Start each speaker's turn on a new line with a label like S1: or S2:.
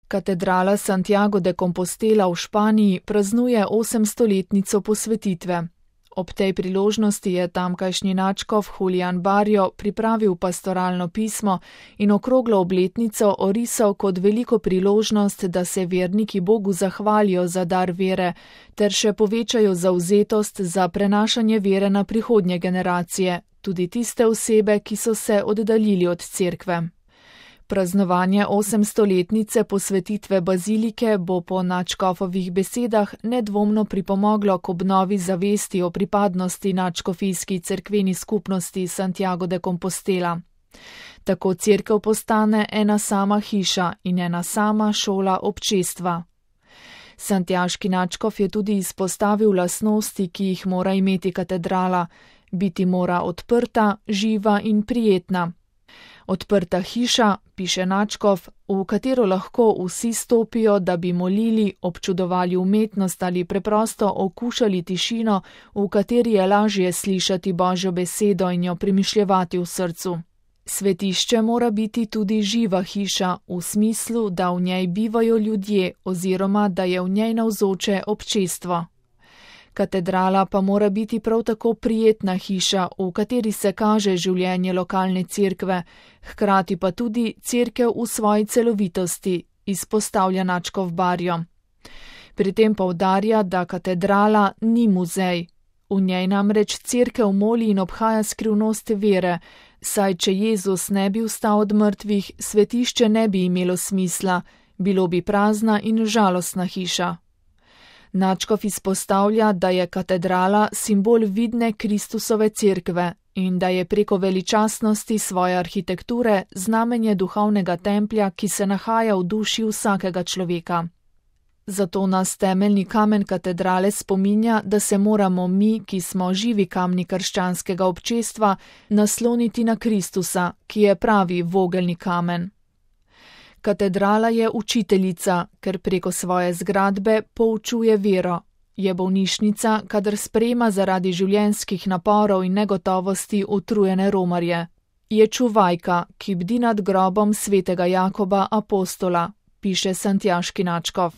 S1: Katedrala Santiago de Compostela v Španiji praznuje 800-letnico posvetitve. Ob tej priložnosti je tamkajšnji nadškof Julián Barrio pripravil pastoralno pismo in okroglo obletnico orisal kot veliko priložnost, da se verniki Bogu zahvalijo za dar vere ter še povečajo zavzetost za prenašanje vere na prihodnje generacije, tudi tiste osebe, ki so se oddaljili od cerkve. Praznovanje 800-letnice posvetitve bazilike bo po nadškofovih besedah nedvomno pripomoglo k obnovi zavesti o pripadnosti nadškofijski cerkveni skupnosti Santiago de Compostela. Tako cerkev postane ena sama hiša in ena sama šola občestva. Santiaški nadškof je tudi izpostavil lastnosti, ki jih mora imeti katedrala, biti mora odprta, živa in prijetna. Odprta hiša, piše nadškof, v katero lahko vsi stopijo, da bi molili, občudovali umetnost ali preprosto okušali tišino, v kateri je lažje slišati Božjo besedo in jo premišljevati v srcu. Svetišče mora biti tudi živa hiša, v smislu, da v njej bivajo ljudje oziroma da je v njej navzoče občestvo. Katedrala pa mora biti prav tako prijetna hiša, v kateri se kaže življenje lokalne cerkve, hkrati pa tudi cerkev v svoji celovitosti, izpostavlja nadškof Barrio. Pri tem poudarja, da katedrala ni muzej. V njej namreč cerkev moli in obhaja skrivnost vere, saj če Jezus ne bi vstal od mrtvih, svetišče ne bi imelo smisla, bilo bi prazna in žalostna hiša. Nadškof izpostavlja, da je katedrala simbol vidne Kristusove cerkve in da je preko veličastnosti svoje arhitekture znamenje duhovnega templja, ki se nahaja v duši vsakega človeka. Zato nas temeljni kamen katedrale spominja, da se moramo mi, ki smo živi kamni krščanskega občestva, nasloniti na Kristusa, ki je pravi vogelni kamen. Katedrala je učiteljica, ker preko svoje zgradbe poučuje vero. Je bolnišnica, kadar sprejema zaradi življenjskih naporov in negotovosti utrujene romarje. Je čuvajka, ki bdi nad grobom svetega Jakoba apostola, piše santiaški nadškof.